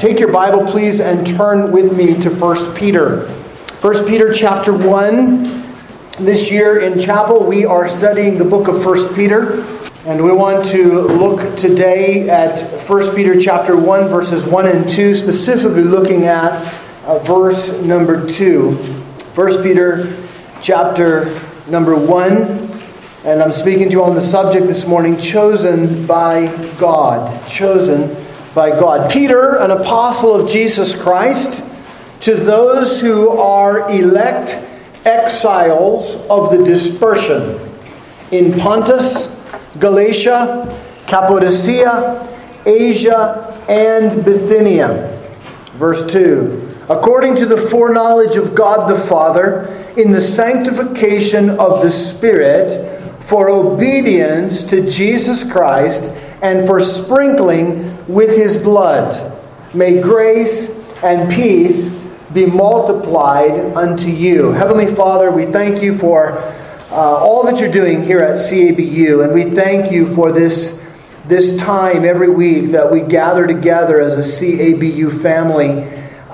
Take your Bible, please, and turn with me to 1 Peter. 1 Peter chapter 1. This year in chapel, we are studying the book of 1 Peter. And we want to look today at 1 Peter chapter 1, verses 1 and 2, specifically looking at verse number 2. 1 Peter chapter number 1. And I'm speaking to you on the subject this morning, chosen by God. Chosen by God. Peter, an apostle of Jesus Christ, to those who are elect exiles of the dispersion in Pontus, Galatia, Cappadocia, Asia, and Bithynia. Verse 2. According to the foreknowledge of God the Father, in the sanctification of the Spirit, for obedience to Jesus Christ, and for sprinkling with His blood, may grace and peace be multiplied unto you. Heavenly Father, we thank you for all that you're doing here at CABU, and we thank you for this time every week that we gather together as a CABU family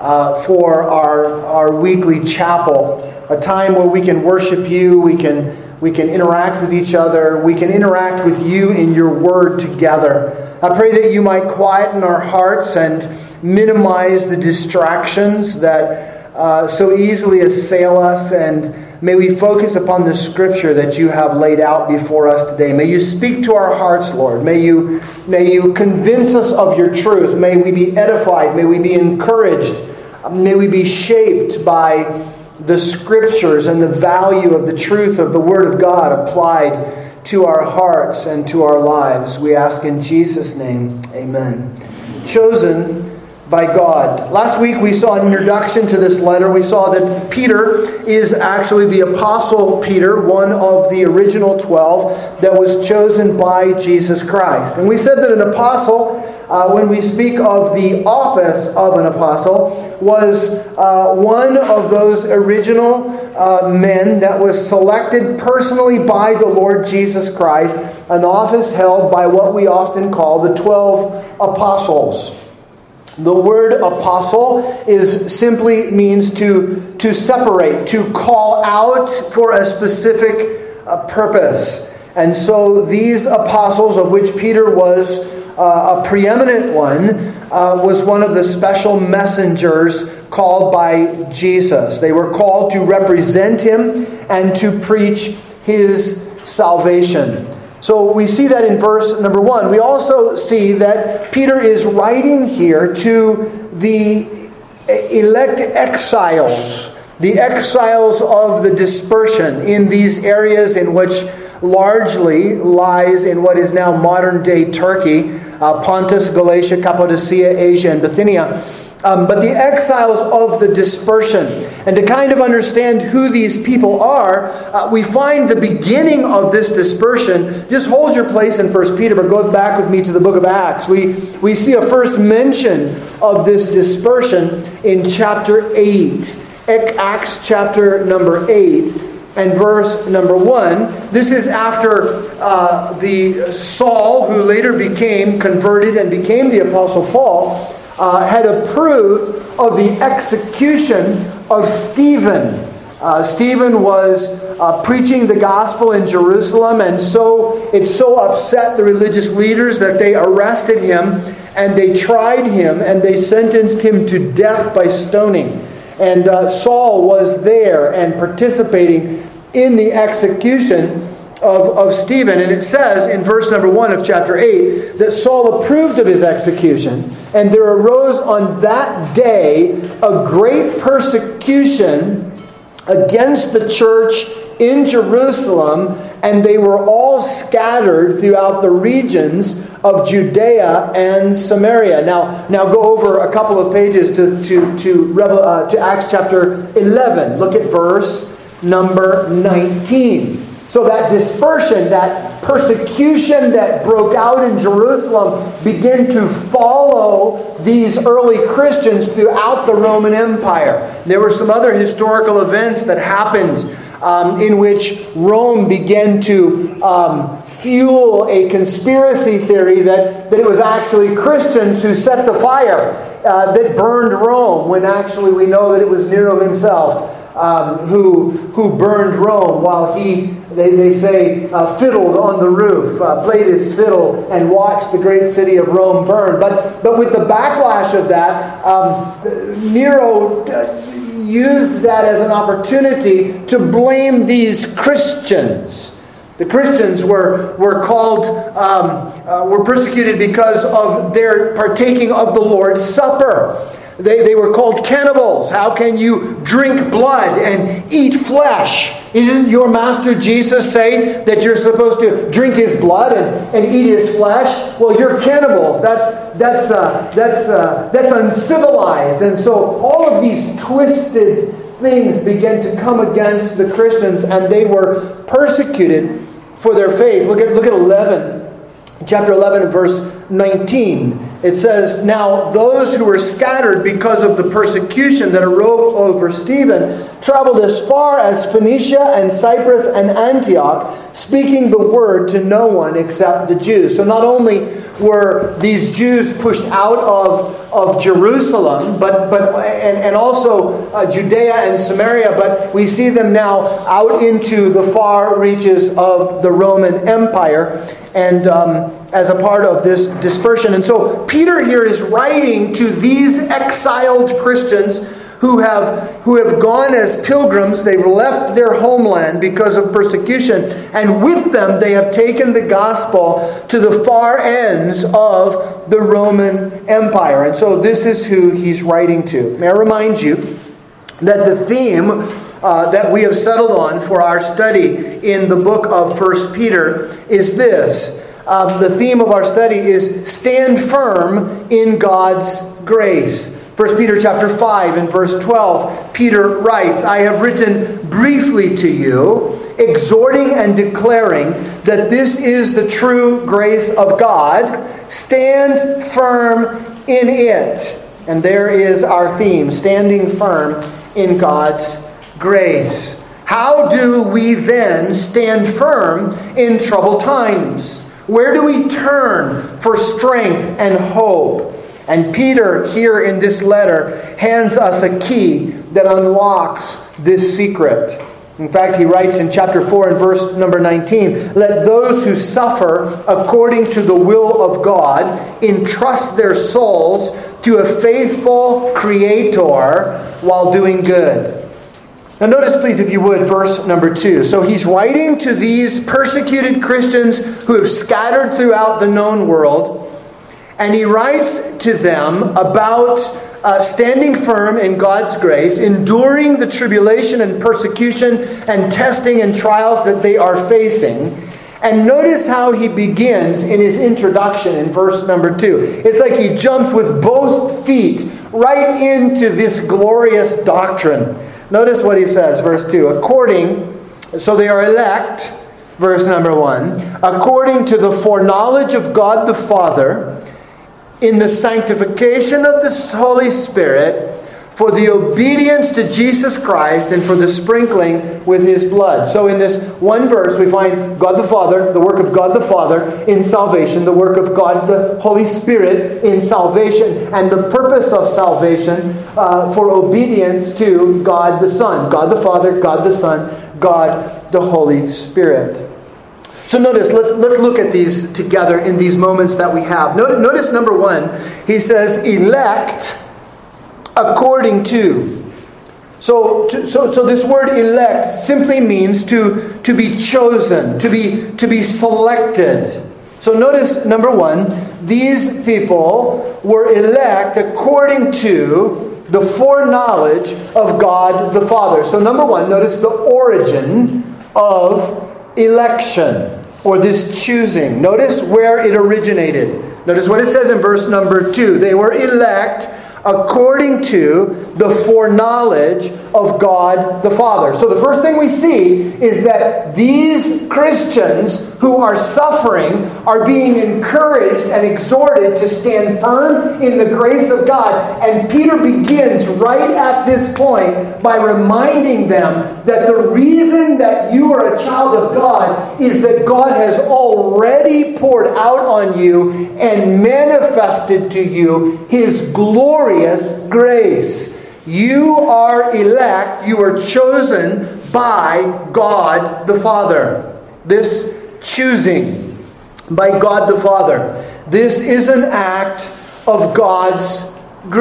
for our weekly chapel, a time where we can worship you, we can interact with each other, we can interact with you in your word together. I pray that you might quieten our hearts and minimize the distractions that so easily assail us, and may we focus upon the scripture that you have laid out before us today. May you speak to our hearts, Lord. May you convince us of your truth. May we be edified. May we be encouraged. May we be shaped by the scriptures and the value of the truth of the Word of God applied to our hearts and to our lives. We ask in Jesus' name, amen. Chosen by God. Last week we saw an introduction to this letter. We saw that Peter is actually the Apostle Peter, one of the original 12 that was chosen by Jesus Christ. And we said that an apostle, when we speak of the office of an apostle, was one of those original men that was selected personally by the Lord Jesus Christ, an office held by what we often call the 12 apostles. The word apostle simply means to separate, to call out for a specific purpose. And so these apostles, of which Peter was a preeminent one, was one of the special messengers called by Jesus. They were called to represent Him and to preach His salvation. So we see that in verse number 1. We also see that Peter is writing here to the elect exiles, the exiles of the dispersion in these areas in which largely lies in what is now modern-day Turkey, Pontus, Galatia, Cappadocia, Asia, and Bithynia. But the exiles of the dispersion. And to kind of understand who these people are, we find the beginning of this dispersion. Just hold your place in 1 Peter, but go back with me to the book of Acts. We see a first mention of this dispersion in chapter 8. Acts chapter number 8 and verse number 1. This is after the Saul, who later became converted and became the Apostle Paul, had approved of the execution of Stephen. Stephen was preaching the gospel in Jerusalem, and so it so upset the religious leaders that they arrested him, and they tried him, and they sentenced him to death by stoning. And Saul was there and participating in the execution of Stephen. And it says in verse number 1 of chapter 8 that Saul approved of his execution, and there arose on that day a great persecution against the church in Jerusalem, and they were all scattered throughout the regions of Judea and Samaria. Now go over a couple of pages to Acts chapter 11. Look at verse number 19. So that dispersion, that persecution that broke out in Jerusalem began to follow these early Christians throughout the Roman Empire. There were some other historical events that happened in which Rome began to fuel a conspiracy theory that it was actually Christians who set the fire that burned Rome, when actually we know that it was Nero himself who burned Rome while they say, fiddled on the roof, played his fiddle, and watched the great city of Rome burn. But with the backlash of that, Nero used that as an opportunity to blame these Christians. The Christians were persecuted because of their partaking of the Lord's Supper. They were called cannibals. How can you drink blood and eat flesh? Didn't your master Jesus say that you're supposed to drink his blood and eat his flesh? Well, you're cannibals. That's uncivilized. And so all of these twisted things began to come against the Christians, and they were persecuted for their faith. Look at 11, chapter 11 and verse 19. It says, "Now those who were scattered because of the persecution that arose over Stephen traveled as far as Phoenicia and Cyprus and Antioch, speaking the word to no one except the Jews." So not only were these Jews pushed out of Jerusalem, and also Judea and Samaria, but we see them now out into the far reaches of the Roman Empire, and as a part of this dispersion. And so Peter here is writing to these exiled Christians who have gone as pilgrims. They've left their homeland because of persecution, and with them they have taken the gospel to the far ends of the Roman Empire. And so this is who he's writing to. May I remind you that the theme that we have settled on for our study in the book of 1 Peter is this. The theme of our study is stand firm in God's grace. 1 Peter chapter 5 and verse 12, Peter writes, "I have written briefly to you, exhorting and declaring that this is the true grace of God. Stand firm in it." And there is our theme, standing firm in God's grace. How do we then stand firm in troubled times? Where do we turn for strength and hope? And Peter, here in this letter, hands us a key that unlocks this secret. In fact, he writes in chapter 4 and verse number 19, "Let those who suffer according to the will of God entrust their souls to a faithful Creator while doing good." Now notice, please, if you would, verse number 2. So he's writing to these persecuted Christians who have scattered throughout the known world. And he writes to them about standing firm in God's grace, enduring the tribulation and persecution and testing and trials that they are facing. And notice how he begins in his introduction in verse number 2. It's like he jumps with both feet right into this glorious doctrine. Notice what he says, verse 2. So they are elect, verse number 1, according to the foreknowledge of God the Father, in the sanctification of the Holy Spirit, for the obedience to Jesus Christ, and for the sprinkling with his blood. So in this one verse, we find God the Father, the work of God the Father in salvation, the work of God the Holy Spirit in salvation, and the purpose of salvation for obedience to God the Son. God the Father, God the Son, God the Holy Spirit. So notice, let's look at these together in these moments that we have. Notice number 1, he says, elect according to. So this word elect simply means to be chosen, to be selected. So notice number 1, these people were elect according to the foreknowledge of God the Father. So number 1, notice the origin of election, or this choosing. Notice where it originated. Notice what it says in verse number 2. They were elect according to the foreknowledge of God the Father. So the first thing we see is that these Christians who are suffering are being encouraged and exhorted to stand firm in the grace of God. And Peter begins right at this point by reminding them that the reason that you are a child of God is that God has already poured out on you and manifested to you His glorious grace. You are elect, you are chosen by God the Father. This choosing by God the Father, this is an act of God's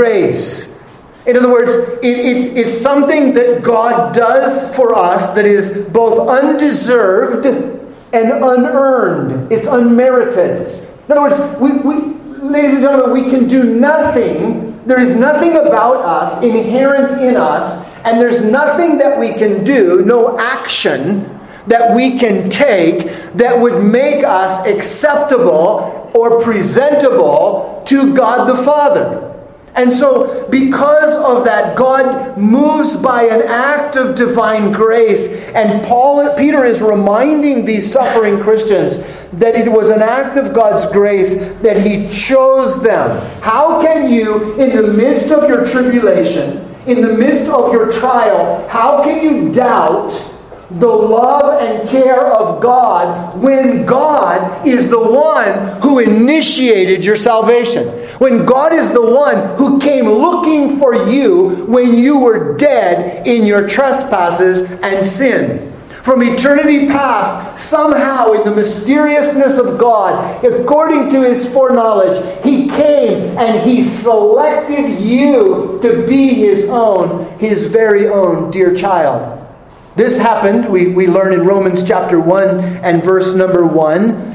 grace. In other words, it's something that God does for us that is both undeserved and unearned. It's unmerited. In other words, we, ladies and gentlemen, we can do nothing. There is nothing about us inherent in us, and there's nothing that we can do, no action that we can take that would make us acceptable or presentable to God the Father. And so, because of that, God moves by an act of divine grace. And Peter is reminding these suffering Christians that it was an act of God's grace that He chose them. How can you, in the midst of your tribulation, in the midst of your trial, how can you doubt the love and care of God when God is the one who initiated your salvation? When God is the one who came looking for you when you were dead in your trespasses and sin. From eternity past, somehow in the mysteriousness of God, according to His foreknowledge, He came and He selected you to be His own, His very own dear child. This happened, we learn in Romans chapter 1 and verse number 1.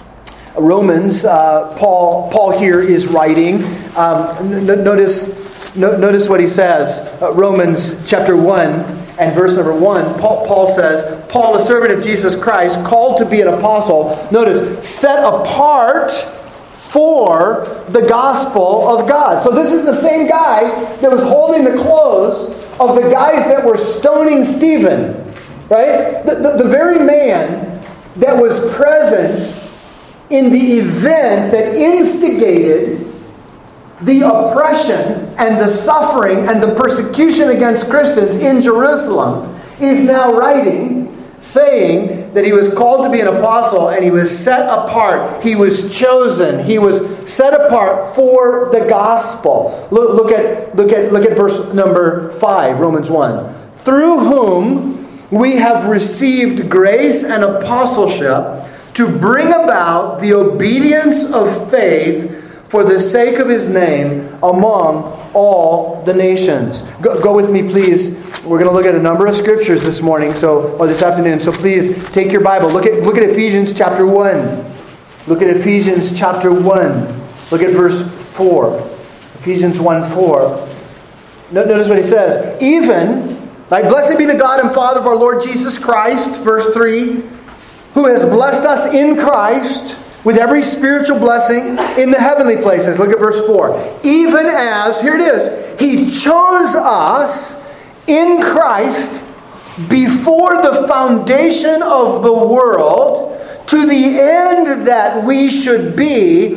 Romans, Paul here is writing. Notice what he says. Romans chapter 1 and verse number 1. Paul says, Paul, a servant of Jesus Christ, called to be an apostle. Notice, set apart for the gospel of God. So this is the same guy that was holding the clothes of the guys that were stoning Stephen, right? The very man that was present in the event that instigated the oppression and the suffering and the persecution against Christians in Jerusalem is now writing, saying that he was called to be an apostle and he was set apart. He was chosen. He was set apart for the gospel. Look at verse number 5, Romans 1. Through whom we have received grace and apostleship to bring about the obedience of faith for the sake of His name among all the nations. Go with me, please. We're going to look at a number of scriptures this morning, or this afternoon. So please take your Bible. Look at Ephesians chapter 1. Look at Ephesians chapter 1. Look at verse 4. Ephesians 1:4. Notice what he says. Even, blessed be the God and Father of our Lord Jesus Christ, verse 3, who has blessed us in Christ with every spiritual blessing in the heavenly places. Look at verse 4. Even as, here it is, He chose us in Christ before the foundation of the world, to the end that we should be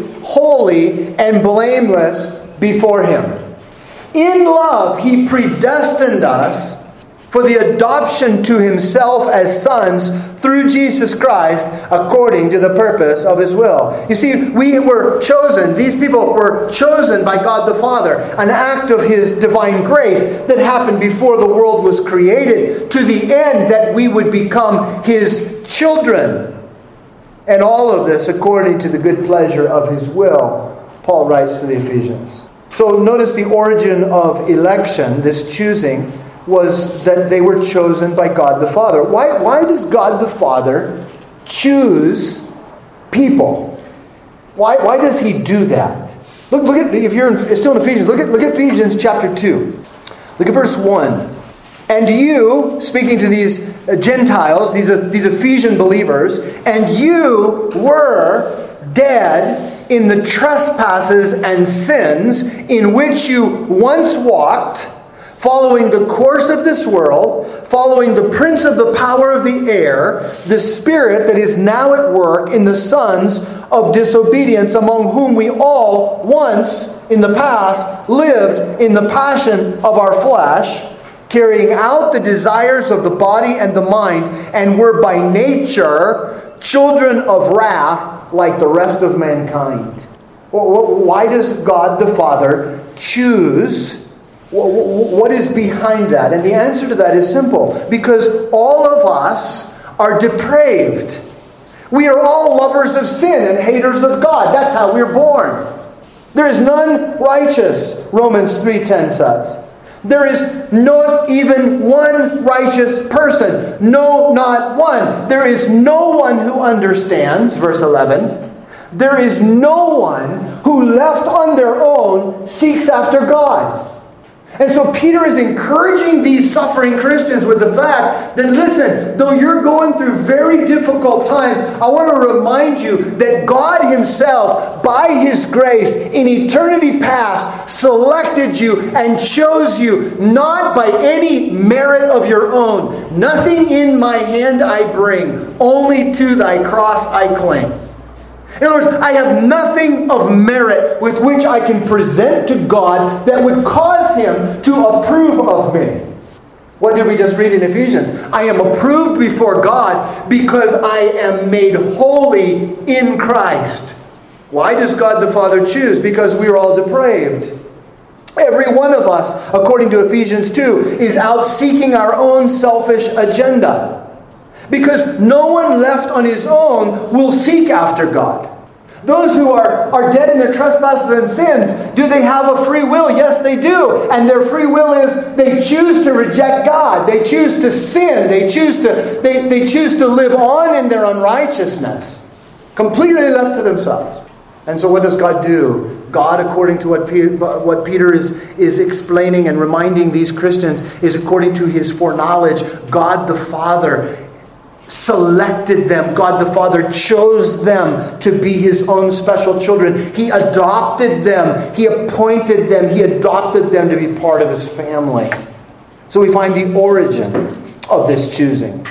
holy and blameless before Him. In love, He predestined us for the adoption to Himself as sons through Jesus Christ, according to the purpose of His will. You see, we were chosen. These people were chosen by God the Father. An act of His divine grace that happened before the world was created, to the end that we would become His children. And all of this according to the good pleasure of His will, Paul writes to the Ephesians. So notice the origin of election, this choosing, was that they were chosen by God the Father. Why does God the Father choose people? Why does He do that? Look at, if you're still in Ephesians, look at Ephesians chapter 2. Look at verse 1. And you, speaking to these Gentiles, these Ephesian believers, and you were dead in the trespasses and sins in which you once walked, following the course of this world, following the prince of the power of the air, the spirit that is now at work in the sons of disobedience, among whom we all once in the past lived in the passion of our flesh, carrying out the desires of the body and the mind, and were by nature children of wrath like the rest of mankind. Why does God the Father choose? What is behind that? And the answer to that is simple. Because all of us are depraved. We are all lovers of sin and haters of God. That's how we're born. There is none righteous, Romans 3:10 says. There is not even one righteous person. No, not one. There is no one who understands, verse 11. There is no one who left on their own seeks after God. And so Peter is encouraging these suffering Christians with the fact that, listen, though you're going through very difficult times, I want to remind you that God Himself, by His grace, in eternity past, selected you and chose you, not by any merit of your own. Nothing in my hand I bring, only to thy cross I cling. In other words, I have nothing of merit with which I can present to God that would cause Him to approve of me. What did we just read in Ephesians? I am approved before God because I am made holy in Christ. Why does God the Father choose? Because we are all depraved. Every one of us, according to Ephesians 2, is out seeking our own selfish agenda. Because no one left on his own will seek after God. Those who are dead in their trespasses and sins, do they have a free will? Yes, they do. And their free will is they choose to reject God. They choose to sin. They choose to live on in their unrighteousness. Completely left to themselves. And so what does God do? God, according to what Peter is explaining and reminding these Christians, is according to His foreknowledge. God the Father selected them. God the Father chose them to be His own special children. He adopted them. He appointed them. He adopted them to be part of His family. So we find the origin of this choosing.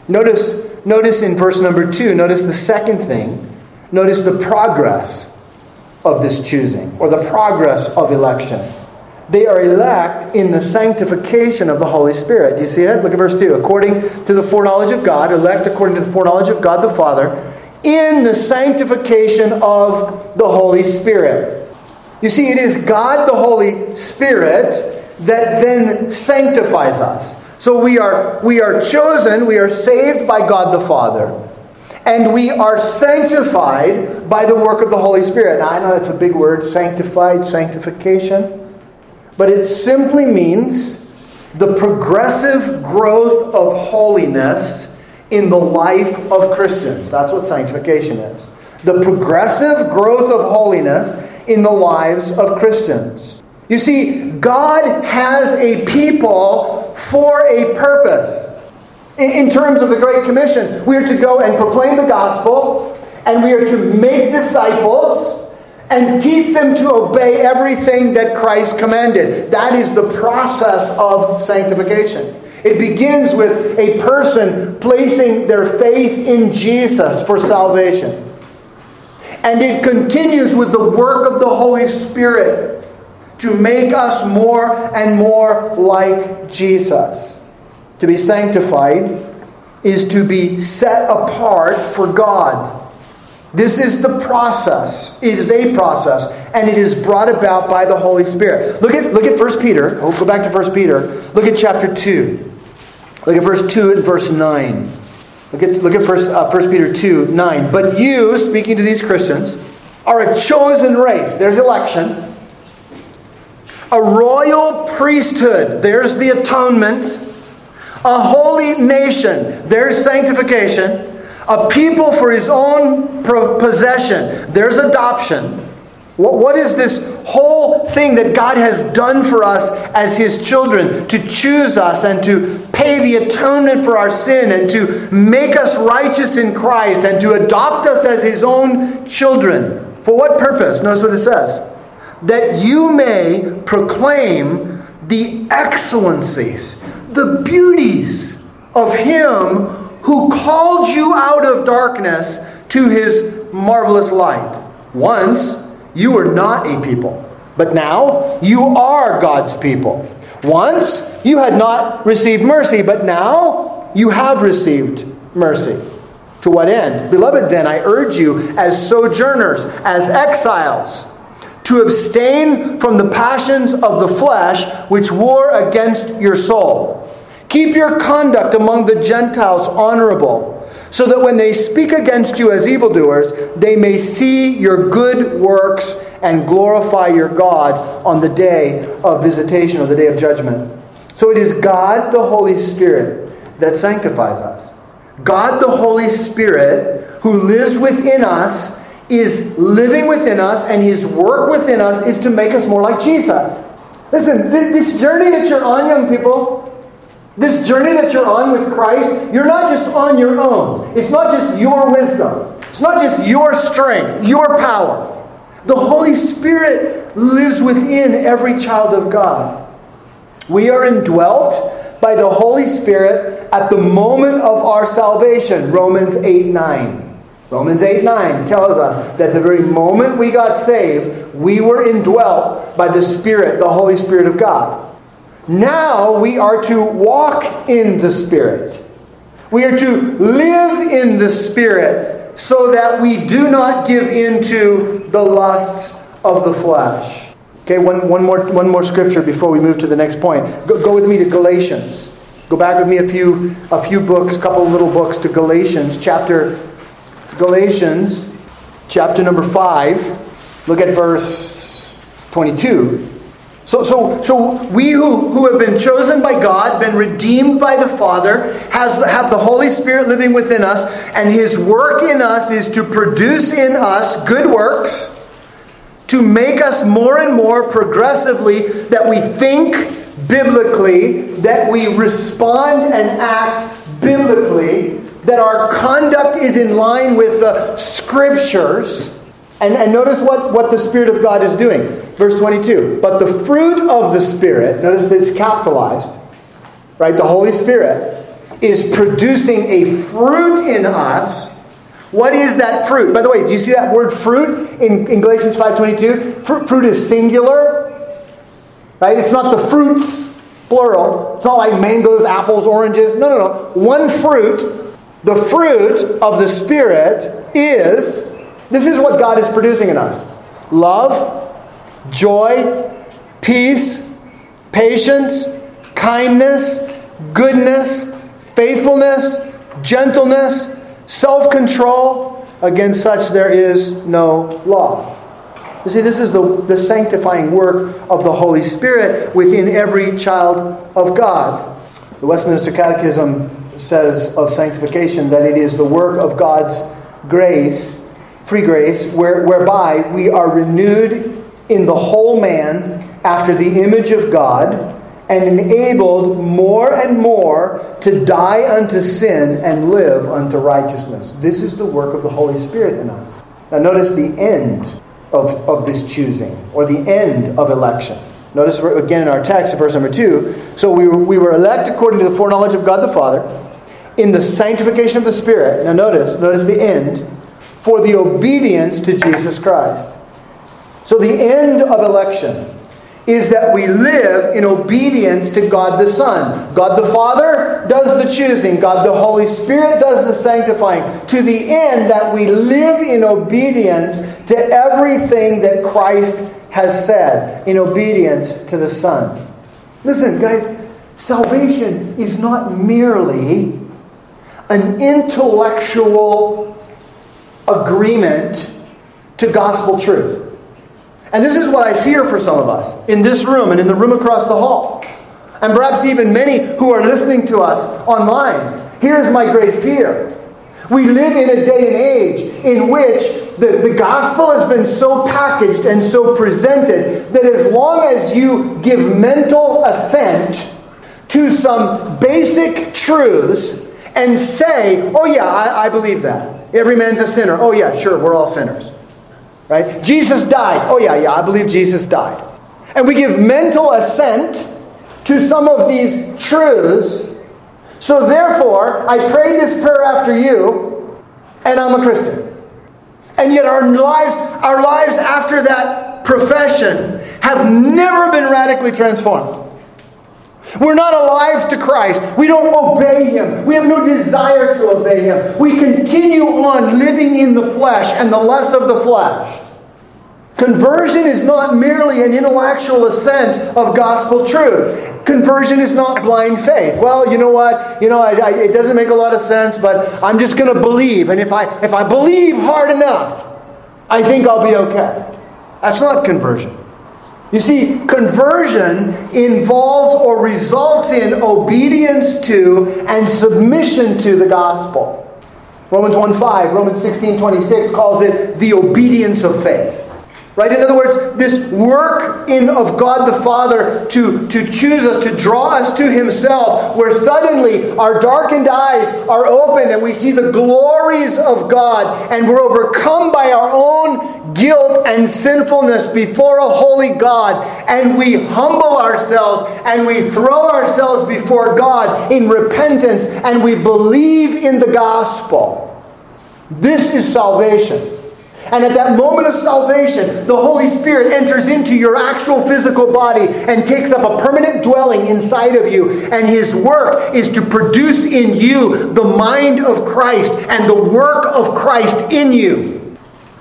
Notice in verse number 2, notice the second thing. Notice the progress of this choosing, or the progress of election. They are elect in the sanctification of the Holy Spirit. Do you see it? Look at verse 2. According to the foreknowledge of God, elect according to the foreknowledge of God the Father, in the sanctification of the Holy Spirit. You see, it is God the Holy Spirit that then sanctifies us. So we are chosen, we are saved by God the Father, and we are sanctified by the work of the Holy Spirit. Now, I know that's a big word, sanctified, sanctification. But it simply means the progressive growth of holiness in the life of Christians. That's what sanctification is. The progressive growth of holiness in the lives of Christians. You see, God has a people for a purpose. In terms of the Great Commission, we are to go and proclaim the gospel, and we are to make disciples and teach them to obey everything that Christ commanded. That is the process of sanctification. It begins with a person placing their faith in Jesus for salvation. And it continues with the work of the Holy Spirit to make us more and more like Jesus. To be sanctified is to be set apart for God. This is the process. It is a process, and it is brought about by the Holy Spirit. Look at 1 Peter. We'll go back to 1 Peter. Look at chapter 2. Look at verse 2 and verse 9. Look at 1 Peter 2, 9. But you, speaking to these Christians, are a chosen race. There's election. A royal priesthood. There's the atonement. A holy nation. There's sanctification. A people for His own possession. There's adoption. What is this whole thing that God has done for us as His children? To choose us and to pay the atonement for our sin and to make us righteous in Christ and to adopt us as His own children. For what purpose? Notice what it says. That you may proclaim the excellencies, the beauties of Him who called you out of darkness to His marvelous light. Once you were not a people, but now you are God's people. Once you had not received mercy, but now you have received mercy. To what end? Beloved, then, I urge you as sojourners, as exiles, to abstain from the passions of the flesh which war against your soul. Keep your conduct among the Gentiles honorable, so that when they speak against you as evildoers, they may see your good works and glorify your God on the day of visitation, or the day of judgment. So it is God the Holy Spirit that sanctifies us. God the Holy Spirit, who lives within us, is living within us, and His work within us is to make us more like Jesus. Listen, this journey that you're on, young people, this journey that you're on with Christ, you're not just on your own. It's not just your wisdom. It's not just your strength, your power. The Holy Spirit lives within every child of God. We are indwelt by the Holy Spirit at the moment of our salvation. Romans 8:9. Romans 8:9 tells us that the very moment we got saved, we were indwelt by the Spirit, the Holy Spirit of God. Now we are to walk in the Spirit. We are to live in the Spirit so that we do not give in to the lusts of the flesh. Okay, one more scripture before we move to the next point. Go with me to Galatians. Go back with me a few books, a couple little books to Galatians chapter number 5. Look at verse 22. So we who have been chosen by God, been redeemed by the Father, have the Holy Spirit living within us, and His work in us is to produce in us good works, to make us more and more progressively that we think biblically, that we respond and act biblically, that our conduct is in line with the Scriptures. And notice what the Spirit of God is doing. Verse 22. But the fruit of the Spirit, notice it's capitalized, right? The Holy Spirit is producing a fruit in us. What is that fruit? By the way, do you see that word fruit in Galatians 5:22? Fruit is singular, right? It's not the fruits, plural. It's not like mangoes, apples, oranges. No. One fruit. The fruit of the Spirit is... This is what God is producing in us. Love, joy, peace, patience, kindness, goodness, faithfulness, gentleness, self-control. Against such there is no law. You see, this is the sanctifying work of the Holy Spirit within every child of God. The Westminster Catechism says of sanctification that it is the work of God's grace, free grace, whereby we are renewed in the whole man after the image of God, and enabled more and more to die unto sin and live unto righteousness. This is the work of the Holy Spirit in us. Now notice the end of this choosing, or the end of election. Notice again in our text, in verse number 2. So we were elect according to the foreknowledge of God the Father, in the sanctification of the Spirit. Now notice the end, for the obedience to Jesus Christ. So the end of election is that we live in obedience to God the Son. God the Father does the choosing. God the Holy Spirit does the sanctifying. To the end that we live in obedience to everything that Christ has said. In obedience to the Son. Listen, guys. Salvation is not merely an intellectual agreement to gospel truth. And this is what I fear for some of us in this room and in the room across the hall. And perhaps even many who are listening to us online. Here's my great fear. We live in a day and age in which the gospel has been so packaged and so presented that as long as you give mental assent to some basic truths and say, oh yeah, I believe that. Every man's a sinner. Oh yeah, sure, we're all sinners. Right? Jesus died. Oh yeah, I believe Jesus died. And we give mental assent to some of these truths. So therefore, I prayed this prayer after you, and I'm a Christian. And yet our lives after that profession have never been radically transformed. We're not alive to Christ. We don't obey Him. We have no desire to obey Him. We continue on living in the flesh and the lust of the flesh. Conversion is not merely an intellectual assent of gospel truth. Conversion is not blind faith. Well, you know what? It doesn't make a lot of sense, but I'm just going to believe. And if I believe hard enough, I think I'll be okay. That's not conversion. You see, conversion involves or results in obedience to and submission to the gospel. Romans 1:5, Romans 16:26 calls it the obedience of faith. Right? In other words, this work of God the Father to choose us, to draw us to Himself, where suddenly our darkened eyes are opened and we see the glories of God, and we're overcome by our own guilt and sinfulness before a holy God, and we humble ourselves and we throw ourselves before God in repentance, and we believe in the gospel. This is salvation. And at that moment of salvation, the Holy Spirit enters into your actual physical body and takes up a permanent dwelling inside of you. And His work is to produce in you the mind of Christ and the work of Christ in you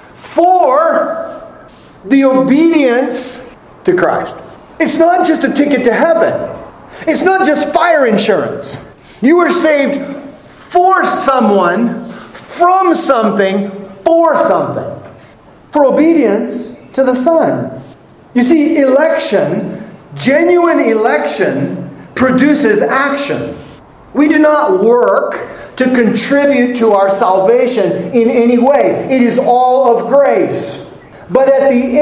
for the obedience to Christ. It's not just a ticket to heaven. It's not just fire insurance. You were saved for someone, from something, for something. For obedience to the Son. You see, election, genuine election, produces action. We do not work to contribute to our salvation in any way. It is all of grace. But at the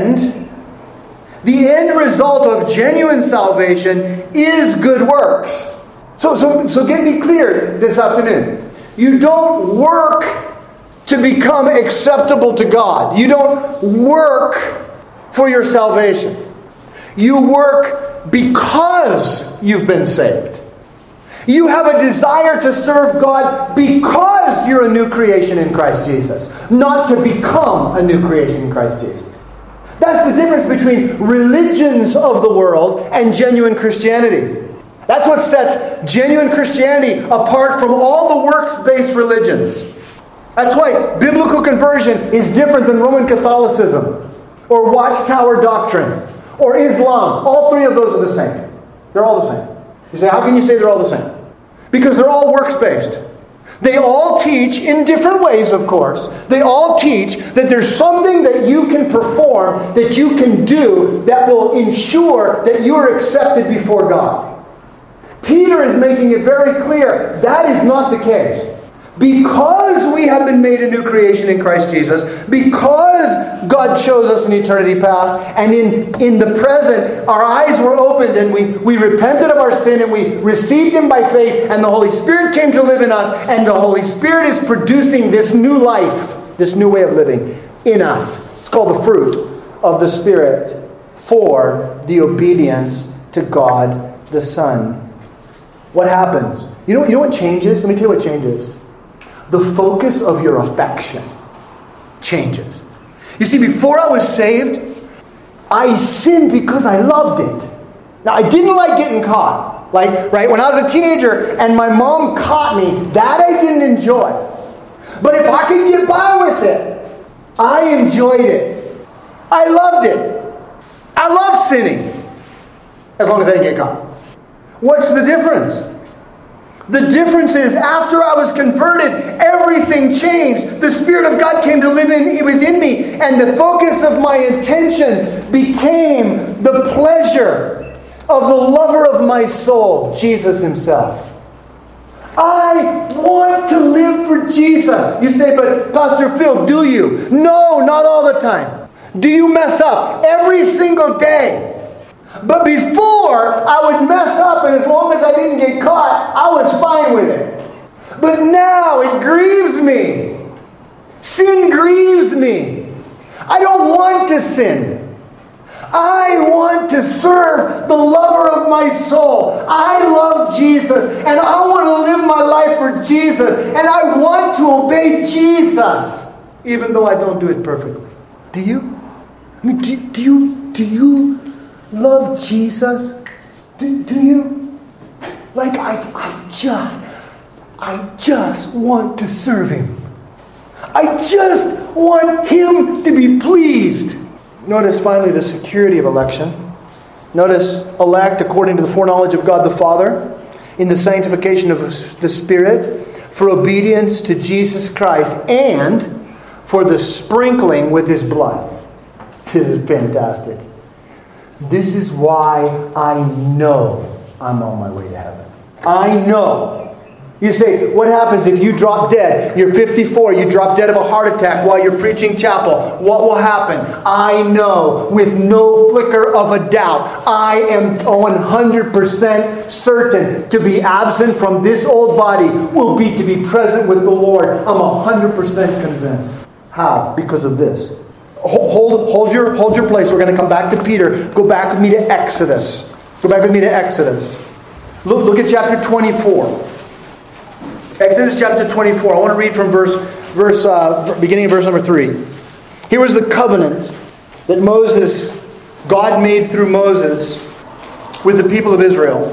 end result of genuine salvation is good works. So get me clear this afternoon. You don't work to become acceptable to God. You don't work for your salvation. You work because you've been saved. You have a desire to serve God because you're a new creation in Christ Jesus, not to become a new creation in Christ Jesus. That's the difference between religions of the world and genuine Christianity. That's what sets genuine Christianity apart from all the works-based religions. That's why biblical conversion is different than Roman Catholicism or Watchtower doctrine or Islam. All three of those are the same. They're all the same. You say, how can you say they're all the same? Because they're all works-based. They all teach, in different ways of course, they all teach that there's something that you can perform, that you can do, that will ensure that you are accepted before God. Peter is making it very clear that is not the case. Because we have been made a new creation in Christ Jesus, because God chose us in eternity past, and in the present, our eyes were opened and we repented of our sin and we received Him by faith, and the Holy Spirit came to live in us, and the Holy Spirit is producing this new life, this new way of living in us. It's called the fruit of the Spirit for the obedience to God the Son. What happens? You know what changes? Let me tell you what changes. The focus of your affection changes. You see, before I was saved, I sinned because I loved it. Now, I didn't like getting caught. Right? When I was a teenager and my mom caught me, that I didn't enjoy. But if I could get by with it, I enjoyed it. I loved it. I loved sinning. As long as I didn't get caught. What's the difference? The difference is, after I was converted, everything changed. The Spirit of God came to live within me, and the focus of my attention became the pleasure of the lover of my soul, Jesus Himself. I want to live for Jesus. You say, but Pastor Phil, do you? No, not all the time. Do you mess up? Every single day. But before, I would mess up, and as long as I didn't get caught, I was fine with it. But now it grieves me. Sin grieves me. I don't want to sin. I want to serve the lover of my soul. I love Jesus, and I want to live my life for Jesus, and I want to obey Jesus, even though I don't do it perfectly. Do you? I mean, do you love Jesus? Do you? Like, I just want to serve Him. I just want Him to be pleased. Notice finally the security of election. Notice, elect according to the foreknowledge of God the Father, in the sanctification of the Spirit, for obedience to Jesus Christ, and for the sprinkling with His blood. This is fantastic. This is why I know I'm on my way to heaven. I know. You say, what happens if you drop dead? You're 54, you drop dead of a heart attack while you're preaching chapel. What will happen? I know with no flicker of a doubt. I am 100% certain to be absent from this old body will be to be present with the Lord. I'm 100% convinced. How? Because of this. Hold your place. We're going to come back to Peter. Go back with me to Exodus. Go back with me to Exodus. Look at chapter 24. Exodus chapter 24. I want to read from beginning of verse number 3. Here was the covenant that God made through Moses with the people of Israel.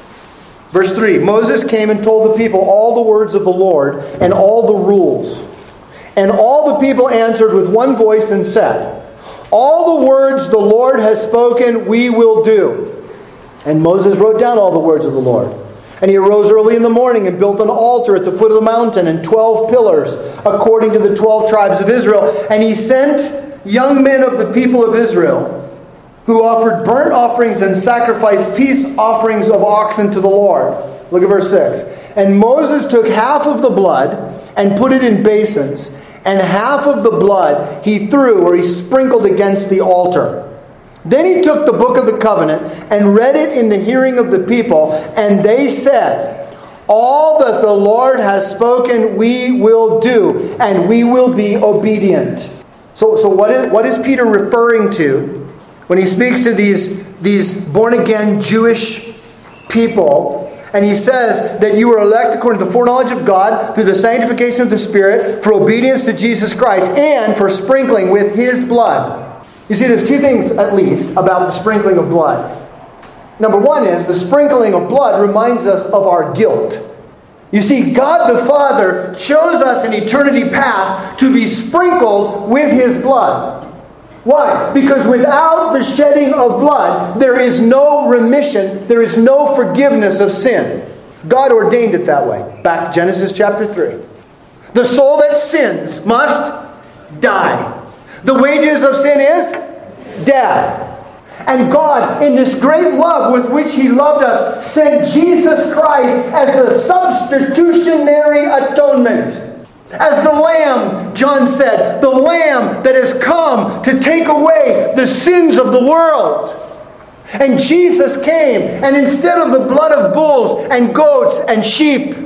Verse 3. Moses came and told the people all the words of the Lord and all the rules. And all the people answered with one voice and said, all the words the Lord has spoken we will do. And Moses wrote down all the words of the Lord. And he arose early in the morning and built an altar at the foot of the mountain and 12 pillars, according to the 12 tribes of Israel. And he sent young men of the people of Israel, who offered burnt offerings and sacrificed peace offerings of oxen to the Lord. Look at verse 6. And Moses took half of the blood and put it in basins, and half of the blood he threw, or he sprinkled against the altar. Then he took the book of the covenant and read it in the hearing of the people, and they said, all that the Lord has spoken we will do, and we will be obedient. So what is Peter referring to when he speaks to these born-again Jewish people? And he says that you are elect according to the foreknowledge of God through the sanctification of the Spirit for obedience to Jesus Christ and for sprinkling with His blood. You see, there's two things at least about the sprinkling of blood. Number one is the sprinkling of blood reminds us of our guilt. You see, God the Father chose us in eternity past to be sprinkled with His blood. Why? Because without the shedding of blood, there is no remission, there is no forgiveness of sin. God ordained it that way. Back Genesis chapter 3. The soul that sins must die. The wages of sin is death. And God, in this great love with which He loved us, sent Jesus Christ as the substitutionary atonement. As the Lamb, John said, the Lamb that has come to take away the sins of the world. And Jesus came, and instead of the blood of bulls and goats and sheep,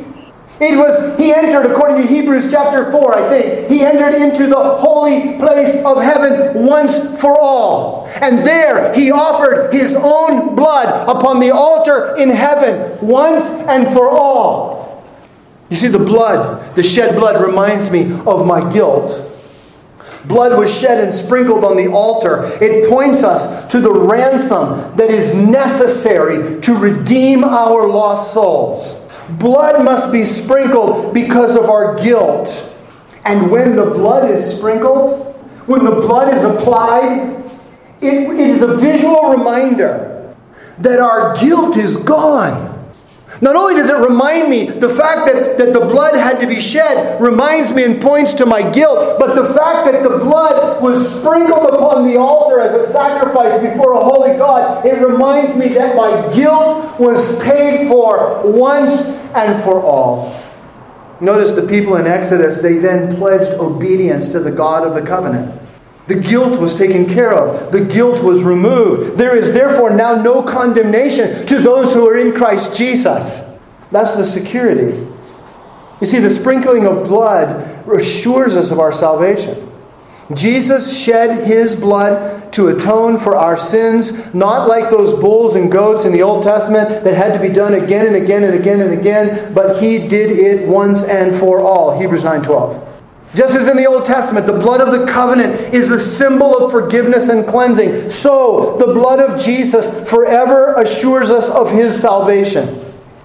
He entered, according to Hebrews chapter 4, I think, He entered into the holy place of heaven once for all. And there He offered His own blood upon the altar in heaven once and for all. You see, the shed blood reminds me of my guilt. Blood was shed and sprinkled on the altar. It points us to the ransom that is necessary to redeem our lost souls. Blood must be sprinkled because of our guilt. And when the blood is sprinkled, when the blood is applied, it is a visual reminder that our guilt is gone. Not only does it remind me, the fact that the blood had to be shed reminds me and points to my guilt, but the fact that the blood was sprinkled upon the altar as a sacrifice before a holy God, it reminds me that my guilt was paid for once and for all. Notice the people in Exodus, they then pledged obedience to the God of the covenant. The guilt was taken care of. The guilt was removed. There is therefore now no condemnation to those who are in Christ Jesus. That's the security. You see, the sprinkling of blood assures us of our salvation. Jesus shed His blood to atone for our sins, not like those bulls and goats in the Old Testament that had to be done again and again and again and again, but He did it once and for all. Hebrews 9:12. Just as in the Old Testament, the blood of the covenant is the symbol of forgiveness and cleansing, so the blood of Jesus forever assures us of His salvation.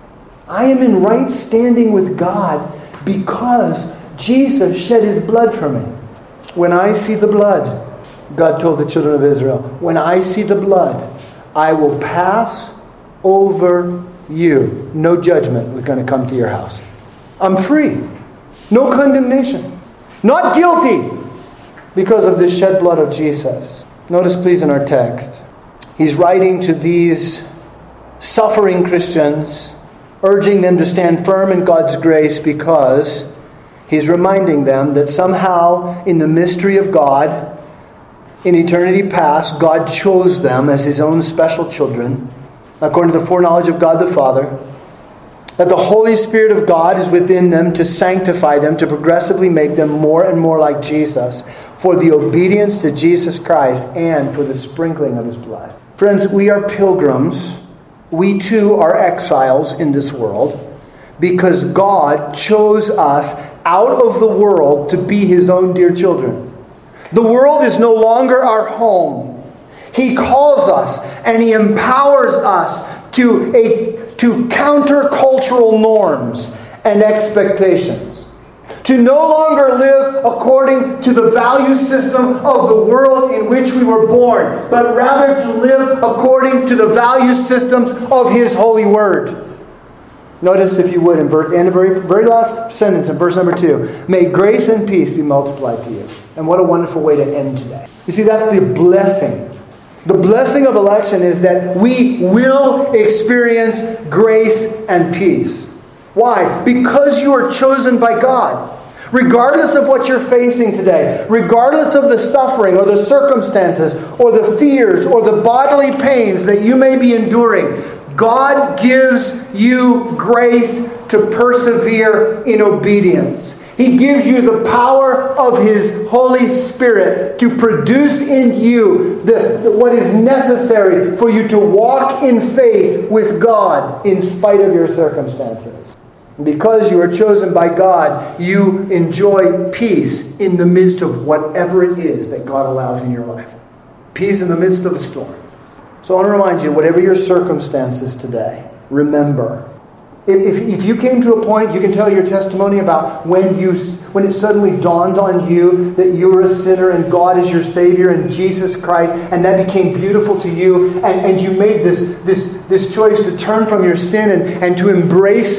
I am in right standing with God because Jesus shed His blood for me. When I see the blood, God told the children of Israel, when I see the blood, I will pass over you. No judgment is going to come to your house. I'm free. No condemnation. Not guilty because of the shed blood of Jesus. Notice please in our text, he's writing to these suffering Christians, urging them to stand firm in God's grace because he's reminding them that somehow in the mystery of God, in eternity past, God chose them as His own special children, according to the foreknowledge of God the Father, that the Holy Spirit of God is within them to sanctify them, to progressively make them more and more like Jesus, for the obedience to Jesus Christ and for the sprinkling of His blood. Friends, we are pilgrims. We too are exiles in this world because God chose us out of the world to be His own dear children. The world is no longer our home. He calls us and He empowers us to countercultural norms and expectations. To no longer live according to the value system of the world in which we were born, but rather to live according to the value systems of His holy word. Notice, if you would, in the very last sentence in verse number 2, may grace and peace be multiplied to you. And what a wonderful way to end today. You see, that's the blessing. The blessing of election is that we will experience grace and peace. Why? Because you are chosen by God. Regardless of what you're facing today, regardless of the suffering or the circumstances or the fears or the bodily pains that you may be enduring, God gives you grace to persevere in obedience. He gives you the power of His Holy Spirit to produce in you what is necessary for you to walk in faith with God in spite of your circumstances. And because you are chosen by God, you enjoy peace in the midst of whatever it is that God allows in your life. Peace in the midst of a storm. So I want to remind you, whatever your circumstances today, remember, if you came to a point, you can tell your testimony about when it suddenly dawned on you that you were a sinner and God is your Savior and Jesus Christ, and that became beautiful to you, and you made this choice to turn from your sin and to embrace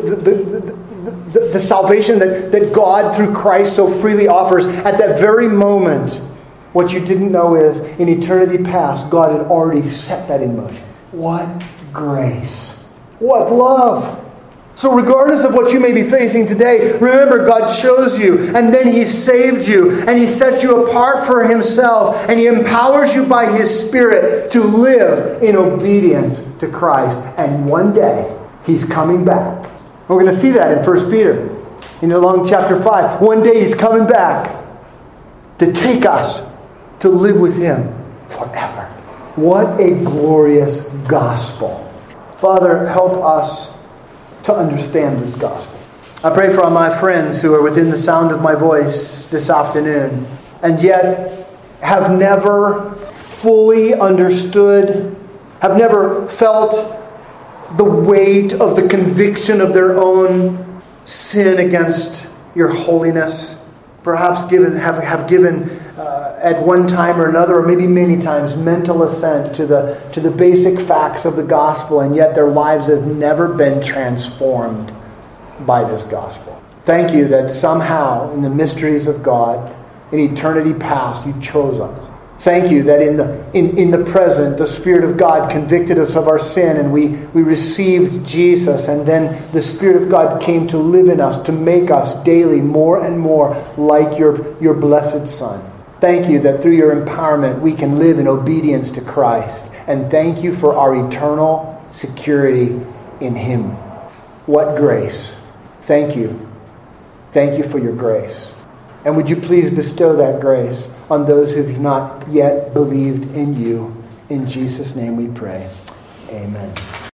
the salvation that God through Christ so freely offers. At that very moment, what you didn't know is, in eternity past, God had already set that in motion. What grace! What love! So regardless of what you may be facing today, remember God chose you, and then He saved you, and He set you apart for Himself, and He empowers you by His Spirit to live in obedience to Christ. And one day, He's coming back. We're going to see that in 1 Peter, along chapter 5. One day He's coming back to take us to live with Him forever. What a glorious gospel. Father, help us to understand this gospel. I pray for all my friends who are within the sound of my voice this afternoon and yet have never fully understood, have never felt the weight of the conviction of their own sin against your holiness. Perhaps have given at one time or another, or maybe many times, mental assent to the basic facts of the gospel, and yet their lives have never been transformed by this gospel. Thank you that somehow in the mysteries of God, in eternity past, you chose us. Thank you that in the present, the Spirit of God convicted us of our sin, and we received Jesus, and then the Spirit of God came to live in us, to make us daily more and more like your blessed Son. Thank you that through your empowerment we can live in obedience to Christ. And thank you for our eternal security in Him. What grace. Thank you. Thank you for your grace. And would you please bestow that grace on those who have not yet believed in you. In Jesus' name we pray. Amen.